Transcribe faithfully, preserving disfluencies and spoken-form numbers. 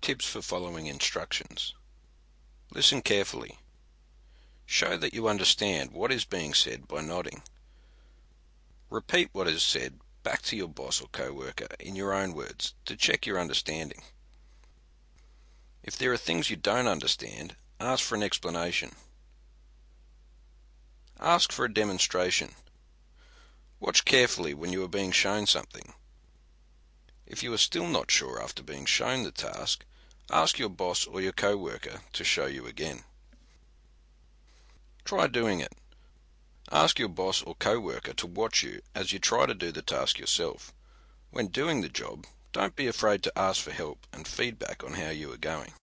Tips for following instructions. Listen carefully. Show that you understand what is being said by nodding. Repeat what is said back to your boss or co-worker in your own words to check your understanding. If there are things you don't understand, ask for an explanation. Ask for a demonstration. Watch carefully when you are being shown something. If you are still not sure after being shown the task, ask your boss or your co-worker to show you again. Try doing it. Ask your boss or co-worker to watch you as you try to do the task yourself. When doing the job, don't be afraid to ask for help and feedback on how you are going.